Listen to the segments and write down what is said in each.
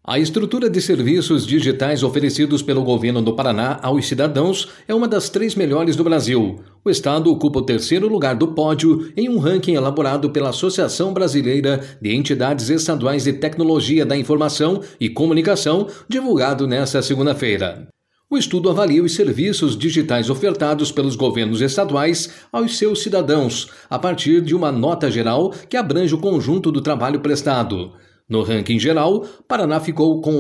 A estrutura de serviços digitais oferecidos pelo governo do Paraná aos cidadãos é uma das 3 melhores do Brasil. O estado ocupa o 3º lugar do pódio em um ranking elaborado pela Associação Brasileira de Entidades Estaduais de Tecnologia da Informação e Comunicação, divulgado nesta segunda-feira. O estudo avalia os serviços digitais ofertados pelos governos estaduais aos seus cidadãos, a partir de uma nota geral que abrange o conjunto do trabalho prestado. No ranking geral, Paraná ficou com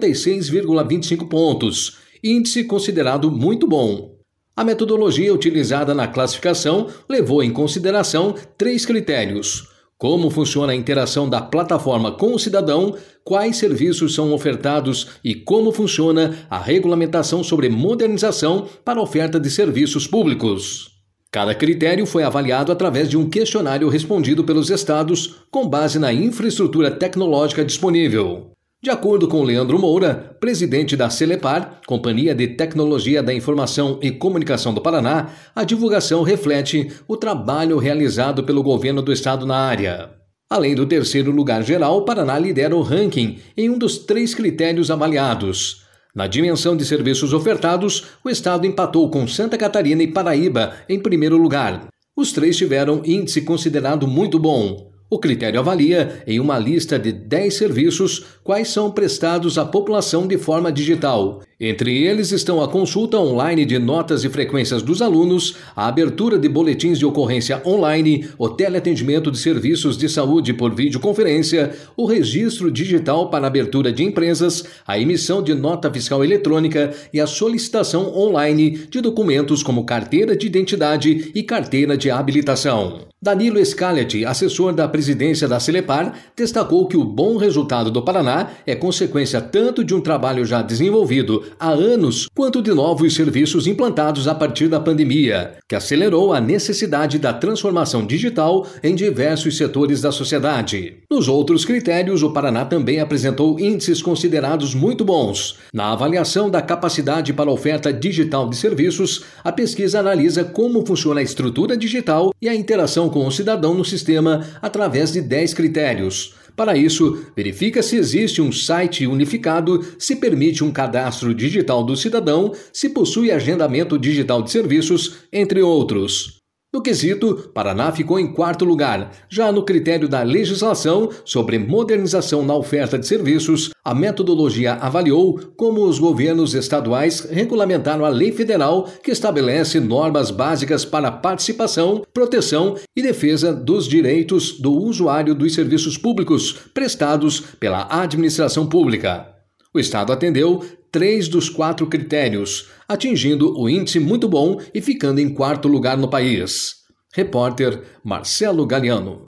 86,25 pontos, índice considerado muito bom. A metodologia utilizada na classificação levou em consideração 3 critérios: como funciona a interação da plataforma com o cidadão, quais serviços são ofertados e como funciona a regulamentação sobre modernização para a oferta de serviços públicos. Cada critério foi avaliado através de um questionário respondido pelos estados com base na infraestrutura tecnológica disponível. De acordo com Leandro Moura, presidente da Celepar, Companhia de Tecnologia da Informação e Comunicação do Paraná, a divulgação reflete o trabalho realizado pelo governo do estado na área. Além do 3º lugar geral, Paraná lidera o ranking em um dos 3 critérios avaliados. Na dimensão de serviços ofertados, o estado empatou com Santa Catarina e Paraíba em 1º lugar. Os 3 tiveram índice considerado muito bom. O critério avalia, em uma lista de 10 serviços, quais são prestados à população de forma digital. Entre eles estão a consulta online de notas e frequências dos alunos, a abertura de boletins de ocorrência online, o teleatendimento de serviços de saúde por videoconferência, o registro digital para abertura de empresas, a emissão de nota fiscal eletrônica e a solicitação online de documentos como carteira de identidade e carteira de habilitação. Danilo Scaglietti, assessor da presidência da Celepar, destacou que o bom resultado do Paraná é consequência tanto de um trabalho já desenvolvido há anos, quanto de novos serviços implantados a partir da pandemia, que acelerou a necessidade da transformação digital em diversos setores da sociedade. Nos outros critérios, o Paraná também apresentou índices considerados muito bons. Na avaliação da capacidade para a oferta digital de serviços, a pesquisa analisa como funciona a estrutura digital e a interação com o cidadão no sistema através de 10 critérios. Para isso, verifica se existe um site unificado, se permite um cadastro digital do cidadão, se possui agendamento digital de serviços, entre outros. No quesito, Paraná ficou em 4º lugar. Já no critério da legislação sobre modernização na oferta de serviços, a metodologia avaliou como os governos estaduais regulamentaram a lei federal que estabelece normas básicas para a participação, proteção e defesa dos direitos do usuário dos serviços públicos prestados pela administração pública. O estado atendeu 3 dos 4 critérios, atingindo o índice muito bom e ficando em 4º lugar no país. Repórter Marcelo Galiano.